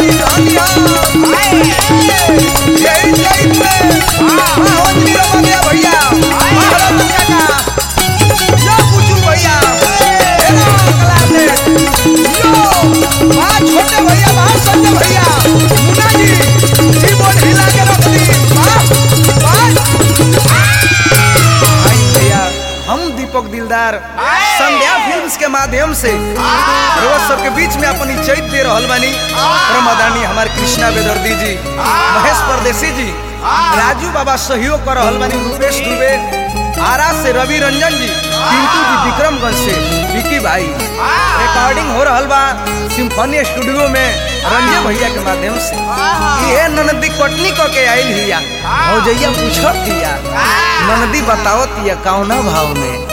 दीपक दिलदार संध्या फिल्म्स के माध्यम से रोज सबके बीच में अपनी चैत दे रहल बानी। प्रमदानी हमारे कृष्णा बेदर्दी जी, महेश परदेसी जी, राजू बाबा सहयोग कर रहल बानी, रूपेश दुबे, आरा से रवि रंजन जी, पिंटू जी विक्रमगंज से, विकी भाई। रिकॉर्डिंग हो रहल बा सिम्फनी स्टूडियो में रंजन भैया के माध्यम से। ये ननदी कटनी क के आइल हिया, भौजैया पूछत हिया, ननदी बतावत हिया कौना भाव में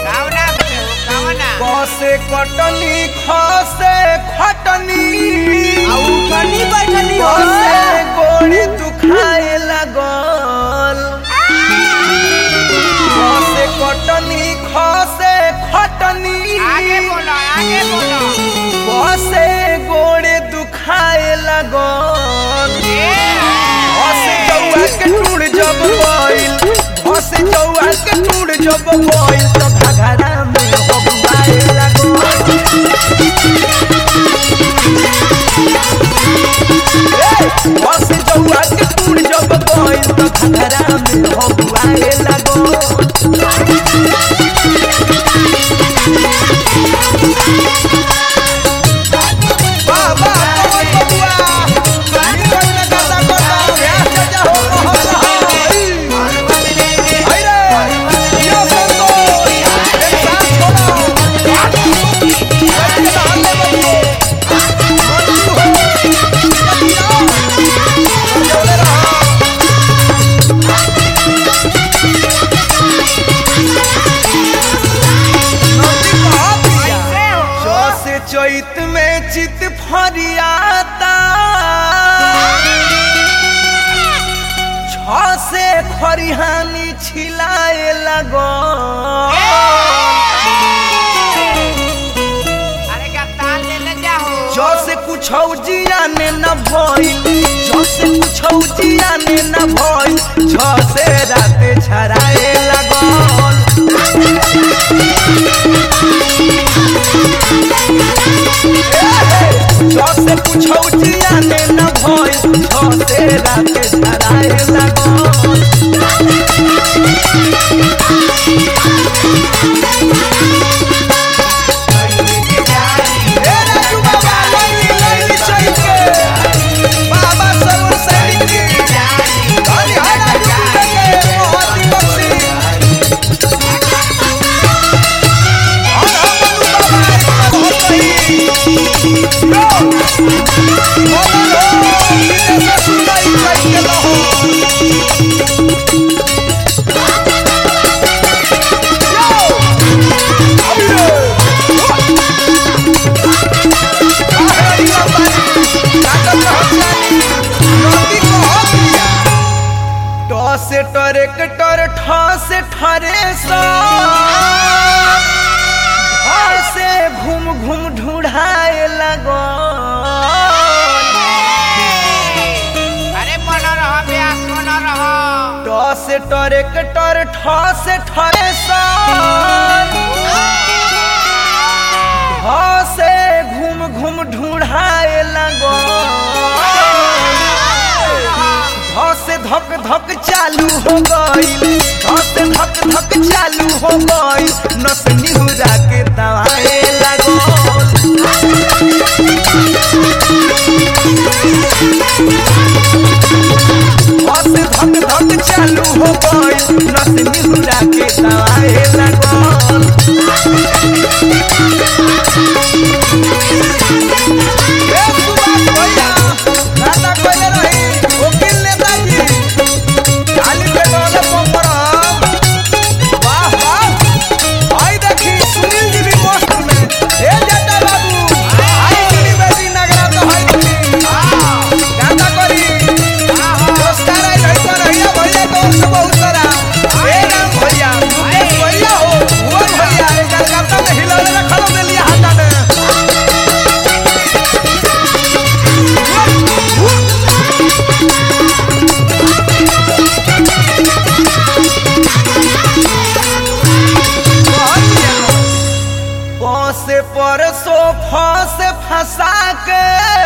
कसे कटनी खसे खटनी उठनी बैठनी हो कसे गोड़ी दुखाए लागल, कसे कटनी खसे खटनी आगे बोलो कसे गोड़ी दुखाए लागल, कसे जौआ के टूट जब गइल, कसे जौआ के टूट जब गइल तो घघरा में हबुआए लागल, कसे जौआ के टूट जब गइल तो घघरा में हबुआए लागल। चैत में चित फरियाता छ से खरिहानी छिलाए लगो, अरे का ताल ले जाओ जो से कुछ जियाने न भइल, जो से कुछ जियाने न भइल, छ से राते छराए लगल, जो से कुछो जियाने न भइल, जो से राते छराए लागल। से ट्रैक्टर ठ से ठरेसर, घर से घूम घूम ढूंढाए लगल, अरे बना रहा ब्यास बना रहा ट से ट्रैक्टर ठ से ठरेसर, घर से घूम घूम ढूंढाए लगल, से धक धक चालू हो गई, से धक धक चालू हो गई, नस निहुरा के दवाए लगल, से धक धक चालू हो गई, नस निहुरा के दवाए लगल। वाह वाह, आई देखी सुनील जी भी से परसों फंसे फंसा के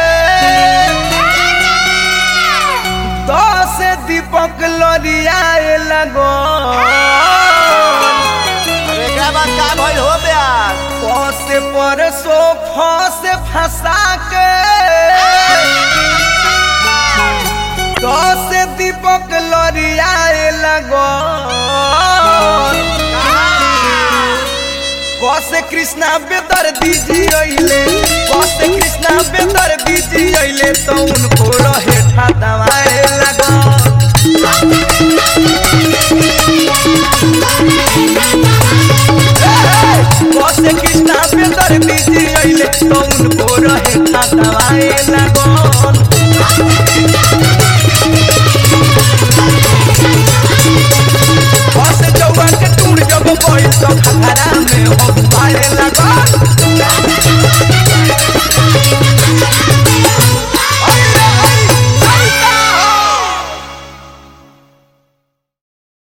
10 दीपक लड़ियाए लगो अरे क्या बात का भइल हो ब्यास से परसों फंसे फंसा के 10 दीपक लड़ियाए लगो कसे कृष्णा बेदर दीजी अइले कसे कृष्णा बेदर दीजी अइले तो उनको रहे ठा दवाए लगो कसे कृष्णा बेदर दीजी अइले तो उनको रहे ठा दवाए लगो कसे जौआ के टूट जब कोई तो खतरा में हो पाए